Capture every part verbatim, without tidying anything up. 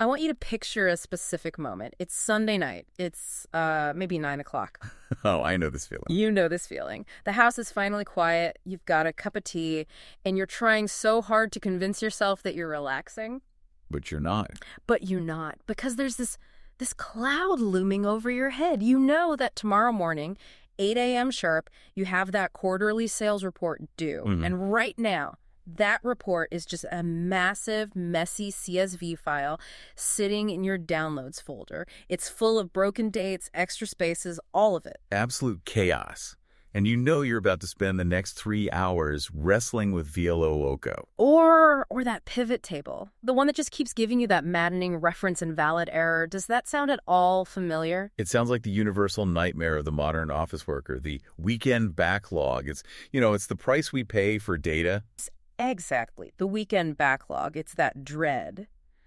I want you to picture a specific moment. It's Sunday night. It's uh, maybe nine o'clock. Oh, I know this feeling. You know this feeling. The house is finally quiet. You've got a cup of tea, and you're trying so hard to convince yourself that you're relaxing. But you're not. But you're not, because there's this this cloud looming over your head. You know that tomorrow morning, eight a.m. sharp, you have that quarterly sales report due. Mm-hmm. And right now, that report is just a massive, messy C S V file sitting in your downloads folder. It's full of broken dates, extra spaces, all of it. Absolute chaos. And you know you're about to spend the next three hours wrestling with V L O Loco. Or or that pivot table, the one that just keeps giving you that maddening reference invalid error. Does that sound at all familiar? It sounds like the universal nightmare of the modern office worker, the weekend backlog. It's, you know, it's the price we pay for data. Exactly. The weekend backlog. It's that dread.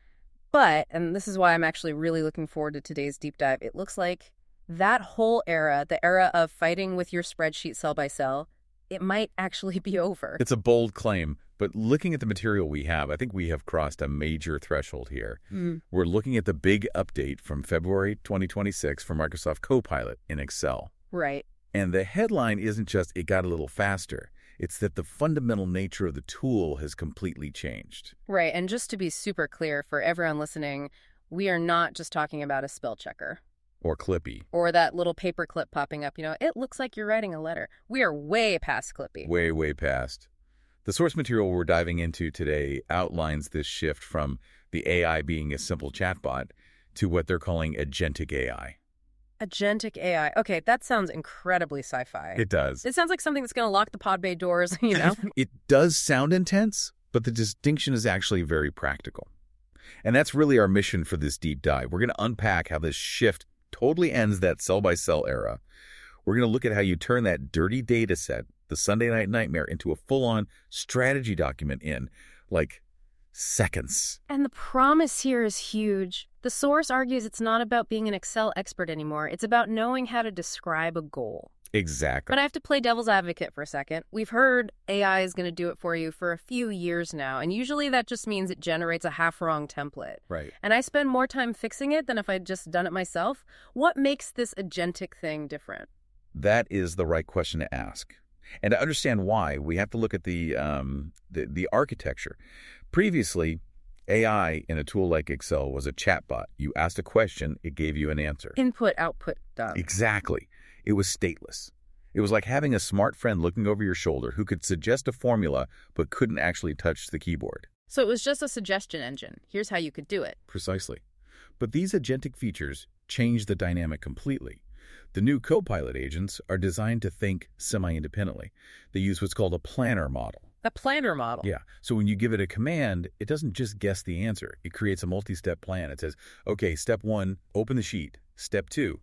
But, and this is why I'm actually really looking forward to today's deep dive, it looks like that whole era, the era of fighting with your spreadsheet cell by cell, it might actually be over. It's a bold claim, but looking at the material we have, I think we have crossed a major threshold here. Mm. We're looking at the big update from February twenty twenty-six for Microsoft Copilot in Excel. Right. And the headline isn't just it got a little faster. It's that the fundamental nature of the tool has completely changed. Right. And just to be super clear for everyone listening, we are not just talking about a spell checker. Or Clippy. Or that little paper clip popping up. You know, it looks like you're writing a letter. We are way past Clippy. Way, way past. The source material we're diving into today outlines this shift from the A I being a simple chatbot to what they're calling agentic A I. Agentic A I. Okay, that sounds incredibly sci-fi. It does. It sounds like something that's going to lock the pod bay doors, you know? It does sound intense, but the distinction is actually very practical. And that's really our mission for this deep dive. We're going to unpack how this shift totally ends that cell-by-cell era. We're going to look at how you turn that dirty data set, the Sunday Night Nightmare, into a full-on strategy document in, like, seconds. And the promise here is huge. The source argues it's not about being an Excel expert anymore. It's about knowing how to describe a goal. Exactly. But I have to play devil's advocate for a second. We've heard A I is going to do it for you for a few years now, and usually that just means it generates a half-wrong template. Right. And I spend more time fixing it than if I'd just done it myself. What makes this agentic thing different? That is the right question to ask. And to understand why, we have to look at the um, the, the architecture. Previously, A I in a tool like Excel was a chatbot. You asked a question, it gave you an answer. Input, output, done. Exactly. It was stateless. It was like having a smart friend looking over your shoulder who could suggest a formula but couldn't actually touch the keyboard. So it was just a suggestion engine. Here's how you could do it. Precisely. But these agentic features change the dynamic completely. The new Copilot agents are designed to think semi-independently. They use what's called a planner model. A planner model? Yeah. So when you give it a command, it doesn't just guess the answer. It creates a multi-step plan. It says, okay, step one, open the sheet. Step two,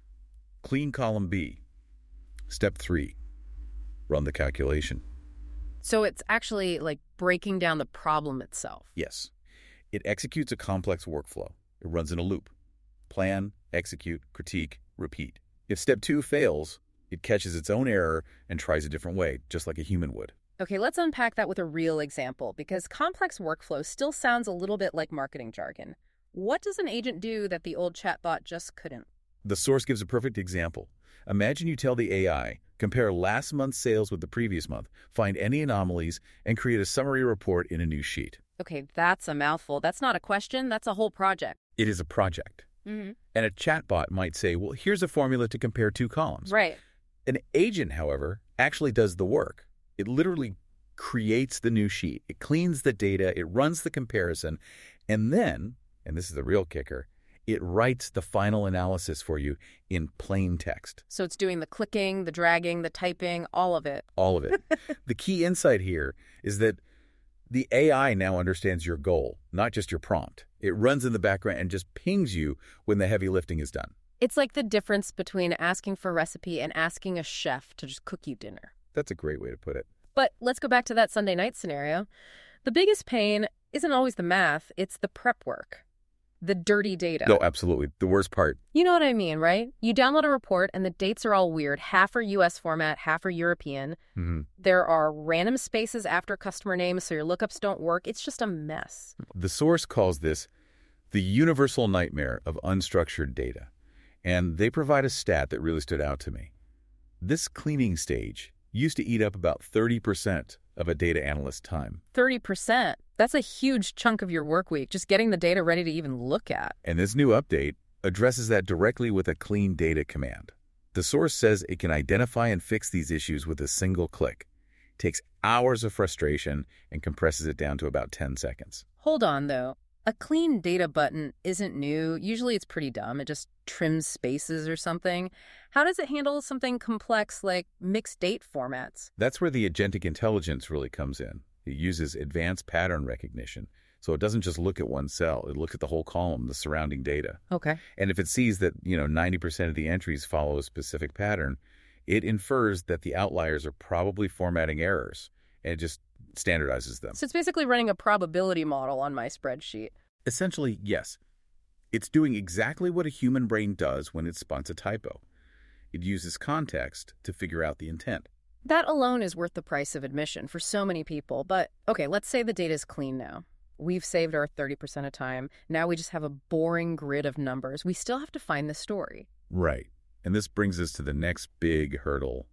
clean column B. Step three, run the calculation. So it's actually like breaking down the problem itself. Yes. It executes a complex workflow. It runs in a loop. Plan, execute, critique, repeat. If step two fails, it catches its own error and tries a different way, just like a human would. Okay, let's unpack that with a real example, because complex workflow still sounds a little bit like marketing jargon. What does an agent do that the old chatbot just couldn't? The source gives a perfect example. Imagine you tell the A I, compare last month's sales with the previous month, find any anomalies, and create a summary report in a new sheet. Okay, that's a mouthful. That's not a question. That's a whole project. It is a project. Mm-hmm. And a chatbot might say, well, here's a formula to compare two columns. Right. An agent, however, actually does the work. It literally creates the new sheet. It cleans the data. It runs the comparison. And then, and this is the real kicker, it writes the final analysis for you in plain text. So it's doing the clicking, the dragging, the typing, all of it. All of it. The key insight here is that the A I now understands your goal, not just your prompt. It runs in the background and just pings you when the heavy lifting is done. It's like the difference between asking for a recipe and asking a chef to just cook you dinner. That's a great way to put it. But let's go back to that Sunday night scenario. The biggest pain isn't always the math, it's the prep work. The dirty data. No, absolutely. The worst part. You know what I mean, right? You download a report and the dates are all weird. Half are U S format, half are European. Mm-hmm. There are random spaces after customer names, so your lookups don't work. It's just a mess. The source calls this The universal nightmare of unstructured data. And they provide a stat that really stood out to me. This cleaning stage used to eat up about thirty percent of a data analyst's time. thirty percent? That's a huge chunk of your work week, just getting the data ready to even look at. And this new update addresses that directly with a clean data command. The source says it can identify and fix these issues with a single click. It takes hours of frustration and compresses it down to about ten seconds. Hold on, though. A clean data button isn't new. Usually it's pretty dumb. It just trims spaces or something. How does it handle something complex like mixed date formats? That's where the agentic intelligence really comes in. It uses advanced pattern recognition. So it doesn't just look at one cell. It looks at the whole column, the surrounding data. Okay. And if it sees that, you know, ninety percent of the entries follow a specific pattern, it infers that the outliers are probably formatting errors, and it just standardizes them. So it's basically running a probability model on my spreadsheet. Essentially, yes. It's doing exactly what a human brain does when it spots a typo. It uses context to figure out the intent. That alone is worth the price of admission for so many people. But, okay, let's say the data is clean now. We've saved our thirty percent of time. Now we just have a boring grid of numbers. We still have to find the story. Right. And this brings us to the next big hurdle.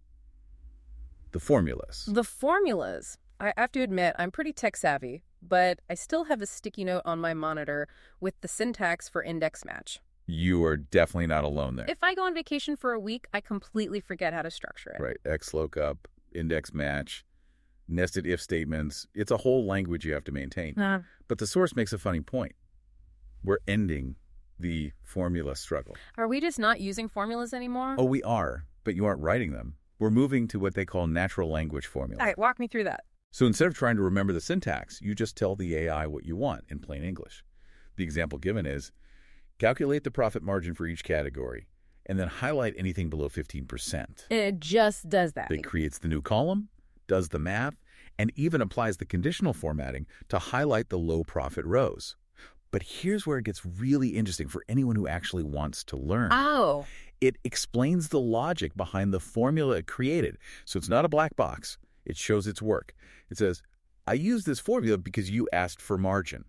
The formulas. The formulas. I have to admit, I'm pretty tech savvy, but I still have a sticky note on my monitor with the syntax for index match. You are definitely not alone there. If I go on vacation for a week, I completely forget how to structure it. Right. X lookup, index match, nested if statements. It's a whole language you have to maintain. Uh, But the source makes a funny point. We're ending the formula struggle. are we just not using formulas anymore? Oh, we are, but you aren't writing them. We're moving to what they call natural language formulas. All right, walk me through that. So instead of trying to remember the syntax, you just tell the A I what you want in plain English. The example given is, calculate the profit margin for each category, and then highlight anything below fifteen percent. And it just does that. It creates the new column, does the math, and even applies the conditional formatting to highlight the low profit rows. But here's where it gets really interesting for anyone who actually wants to learn. Oh. It explains the logic behind the formula it created. So it's not a black box. It shows its work. It says, I use this formula because you asked for margin.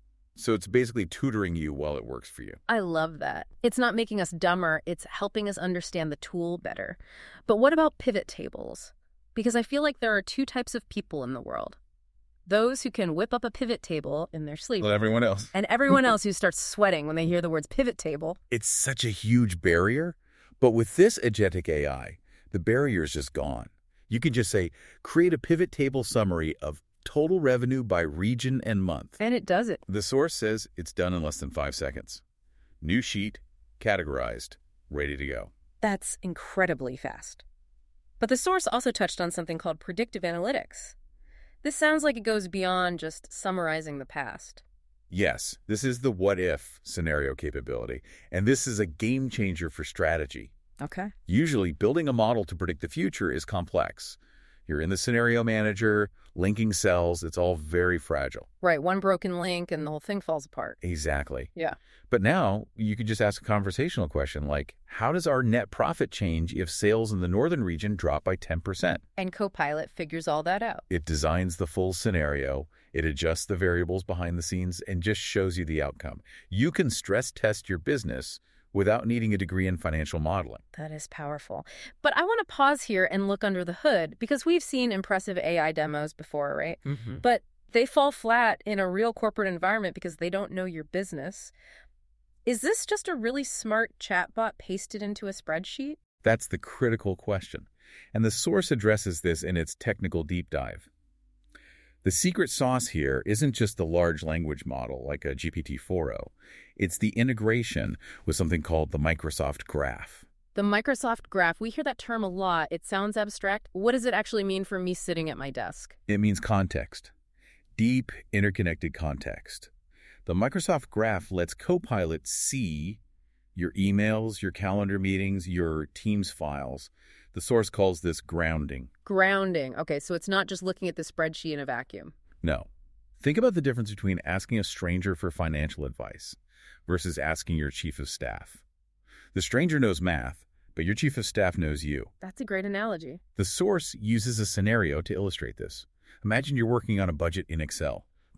So it's basically tutoring you while it works for you. I love that. It's not making us dumber, it's helping us understand the tool better. But what about pivot tables? Because I feel like there are two types of people in the world. Those who can whip up a pivot table in their sleep. Well, everyone else. And everyone else who starts sweating when they hear the words pivot table. It's such a huge barrier. But with this agentic A I, the barrier is just gone. You can just say, create a pivot table summary of total revenue by region and month. And it does it. The source says it's done in less than five seconds. New sheet, categorized, ready to go. That's incredibly fast. But the source also touched on something called predictive analytics. This sounds like it goes beyond just summarizing the past. Yes, this is the what-if scenario capability, and this is a game changer for strategy. Okay. Usually, building a model to predict the future is complex. You're in the scenario manager, linking cells, it's all very fragile. Right, one broken link and the whole thing falls apart. Exactly. Yeah. But now, you could just ask a conversational question like, how does our net profit change if sales in the northern region drop by ten percent? And Copilot figures all that out. It designs the full scenario, it adjusts the variables behind the scenes, and just shows you the outcome. You can stress test your business without needing a degree in financial modeling. That is powerful. But I want to pause here and look under the hood, because we've seen impressive A I demos before, right? Mm-hmm. But they fall flat in a real corporate environment because they don't know your business. Is this just a really smart chatbot pasted into a spreadsheet? That's the critical question. And the source addresses this in its technical deep dive. The secret sauce here isn't just the large language model like a G P T four o. It's the integration with something called the Microsoft Graph. The Microsoft Graph, we hear that term a lot. It sounds abstract. What does it actually mean for me sitting at my desk? It means context. Deep, interconnected context. The Microsoft Graph lets Copilot see your emails, your calendar meetings, your Teams files. The source calls this grounding. Grounding. Okay, so it's not just looking at the spreadsheet in a vacuum. No. Think about the difference between asking a stranger for financial advice versus asking your chief of staff. The stranger knows math, but your chief of staff knows you. That's a great analogy. The source uses a scenario to illustrate this. Imagine you're working on a budget in Excel.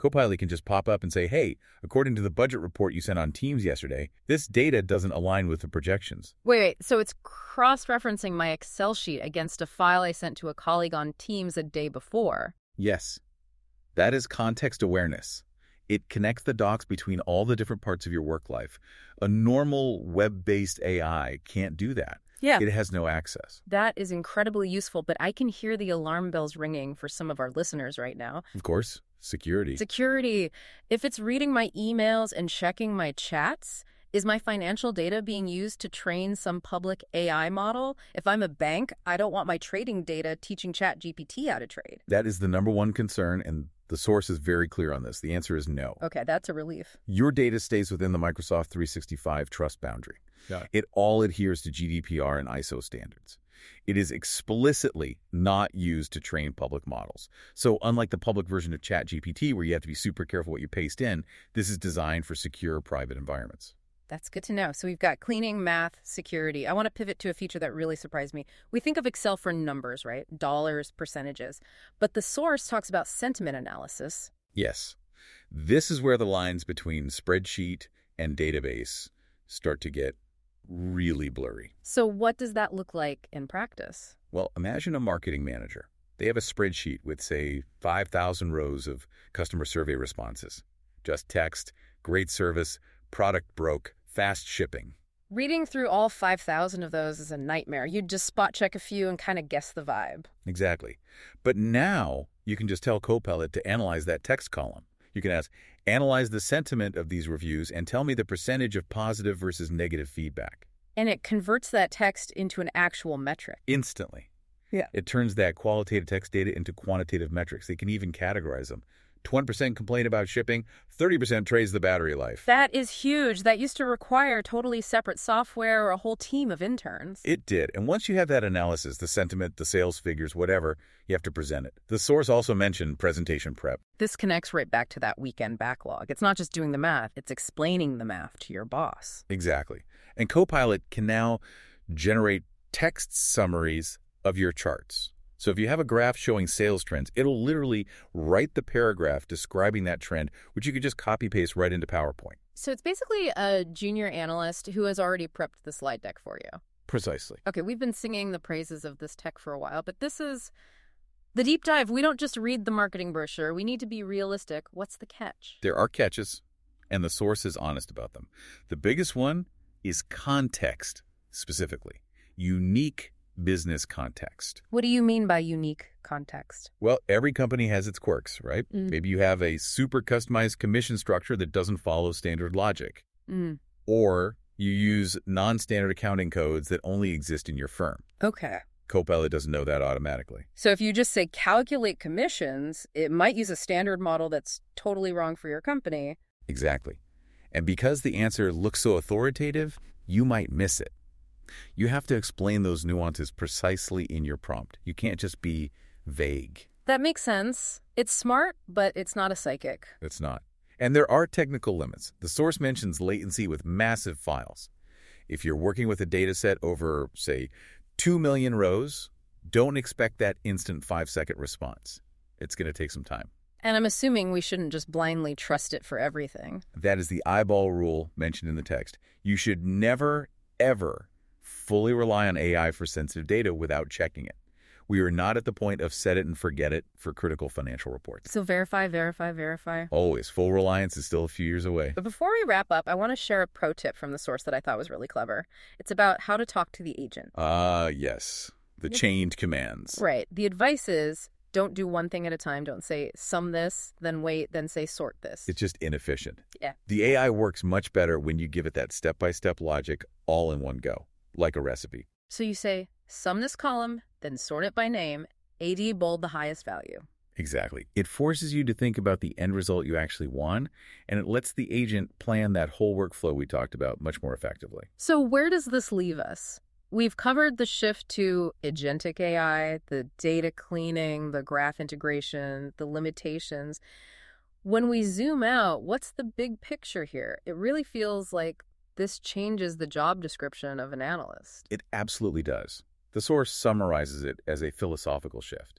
Copilot can just pop up and say, hey, according to the budget report you sent on Teams yesterday, this data doesn't align with the projections. Wait, wait, so it's cross-referencing my Excel sheet against a file I sent to a colleague on Teams a day before. Yes, that is context awareness. It connects the dots between all the different parts of your work life. A normal web-based A I can't do that. Yeah. It has no access. That is incredibly useful, but I can hear the alarm bells ringing for some of our listeners right now. Of course, security. Security. If it's reading my emails and checking my chats, is my financial data being used to train some public A I model? If I'm a bank, I don't want my trading data teaching ChatGPT how to trade. That is the number one concern, and the source is very clear on this. The answer is no. Okay, that's a relief. Your data stays within the Microsoft three sixty-five trust boundary. Yeah. It all adheres to G D P R and I S O standards. It is explicitly not used to train public models. So unlike the public version of ChatGPT, where you have to be super careful what you paste in, this is designed for secure private environments. That's good to know. So we've got cleaning, math, security. I want to pivot to a feature that really surprised me. We think of Excel for numbers, right? Dollars, percentages. But the source talks about sentiment analysis. Yes. This is where the lines between spreadsheet and database start to get really blurry. So what does that look like in practice? Well, imagine a marketing manager. They have a spreadsheet with, say, five thousand rows of customer survey responses. Just text, great service, product broke, fast shipping. Reading through all five thousand of those is a nightmare. You'd just spot check a few and kind of guess the vibe. Exactly. But now you can just tell Copilot to analyze that text column. You can ask, analyze the sentiment of these reviews and tell me the percentage of positive versus negative feedback. And it converts that text into an actual metric. Instantly. Yeah. It turns that qualitative text data into quantitative metrics. They can even categorize them. twenty percent complain about shipping, thirty percent praise the battery life. That is huge. That used to require totally separate software or a whole team of interns. It did. And once you have that analysis, the sentiment, the sales figures, whatever, you have to present it. The source also mentioned presentation prep. This connects right back to that weekend backlog. It's not just doing the math, it's explaining the math to your boss. Exactly. And Copilot can now generate text summaries of your charts. So if you have a graph showing sales trends, it'll literally write the paragraph describing that trend, which you could just copy-paste right into PowerPoint. So it's basically a junior analyst who has already prepped the slide deck for you. Precisely. Okay, we've been singing the praises of this tech for a while, but this is the deep dive. We don't just read the marketing brochure. We need to be realistic. What's the catch? There are catches, and the source is honest about them. The biggest one is context, specifically. Unique business context. What do you mean by unique context? Well, every company has its quirks, right? Mm. Maybe you have a super customized commission structure that doesn't follow standard logic. Mm. Or you use non-standard accounting codes that only exist in your firm. Okay. Copilot doesn't know that automatically. So if you just say calculate commissions, it might use a standard model that's totally wrong for your company. Exactly. And because the answer looks so authoritative, you might miss it. You have to explain those nuances precisely in your prompt. You can't just be vague. That makes sense. It's smart, but it's not a psychic. It's not. And there are technical limits. The source mentions latency with massive files. If you're working with a data set over, say, two million rows, don't expect that instant five-second response. It's going to take some time. And I'm assuming we shouldn't just blindly trust it for everything. That is the eyeball rule mentioned in the text. You should never, ever fully rely on A I for sensitive data without checking it. We are not at the point of set it and forget it for critical financial reports. So verify, verify, verify. Always. Full reliance is still a few years away. But before we wrap up, I want to share a pro tip from the source that I thought was really clever. It's about how to talk to the agent. Ah, uh, yes. The Yep. chained commands. Right. The advice is don't do one thing at a time. Don't say sum this, then wait, then say sort this. It's just inefficient. Yeah. The A I works much better when you give it that step-by-step logic all in one go, like a recipe. So you say sum this column, then sort it by name, A D bold the highest value. Exactly. It forces you to think about the end result you actually want, and it lets the agent plan that whole workflow we talked about much more effectively. So where does this leave us? We've covered the shift to agentic A I, the data cleaning, the graph integration, the limitations. When we zoom out, what's the big picture here? It really feels like this changes the job description of an analyst. It absolutely does. The source summarizes it as a philosophical shift.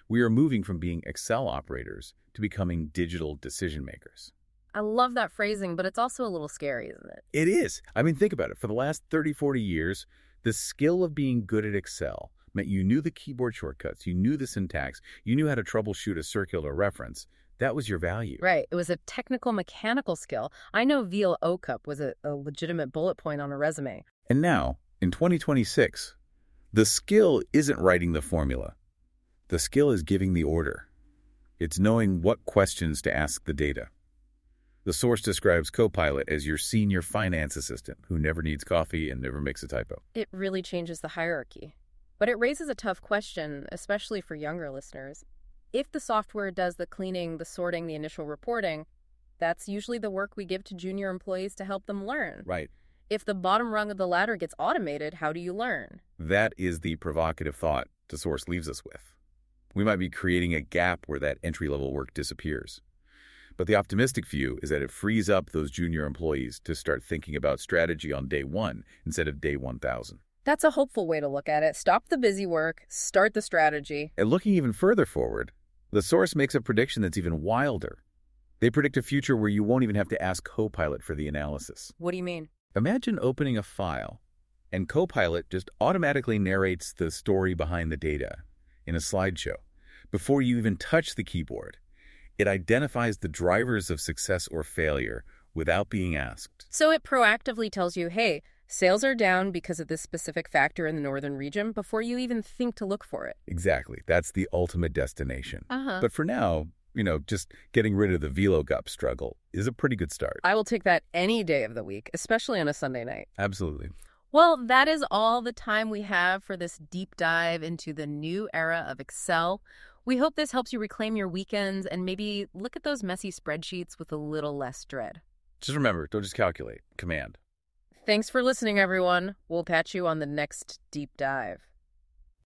We are moving from being Excel operators to becoming digital decision makers. I love that phrasing, but it's also a little scary, isn't it? It is. I mean, think about it. For the last thirty, forty years, the skill of being good at Excel meant you knew the keyboard shortcuts, you knew the syntax, you knew how to troubleshoot a circular reference. That was your value. Right. It was a technical mechanical skill. I know V L O C U P was a, a legitimate bullet point on a resume. And now, in twenty twenty-six, the skill isn't writing the formula. The skill is giving the order. It's knowing what questions to ask the data. The source describes Copilot as your senior finance assistant who never needs coffee and never makes a typo. It really changes the hierarchy. But it raises a tough question, especially for younger listeners. If the software does the cleaning, the sorting, the initial reporting, that's usually the work we give to junior employees to help them learn. Right. If the bottom rung of the ladder gets automated, how do you learn? That is the provocative thought the source leaves us with. We might be creating a gap where that entry-level work disappears. But the optimistic view is that it frees up those junior employees to start thinking about strategy on day one instead of day one thousand. That's a hopeful way to look at it. Stop the busy work, start the strategy. And looking even further forward, the source makes a prediction that's even wilder. They predict a future where you won't even have to ask Copilot for the analysis. What do you mean? Imagine opening a file, and Copilot just automatically narrates the story behind the data in a slideshow. Before you even touch the keyboard, it identifies the drivers of success or failure without being asked. So it proactively tells you, hey, sales are down because of this specific factor in the northern region before you even think to look for it. Exactly. That's the ultimate destination. Uh-huh. But for now, you know, just getting rid of the V L O C U P struggle is a pretty good start. I will take that any day of the week, especially on a Sunday night. Absolutely. Well, that is all the time we have for this deep dive into the new era of Excel. We hope this helps you reclaim your weekends and maybe look at those messy spreadsheets with a little less dread. Just remember, don't just calculate. Command. Thanks for listening, everyone. We'll catch you on the next deep dive.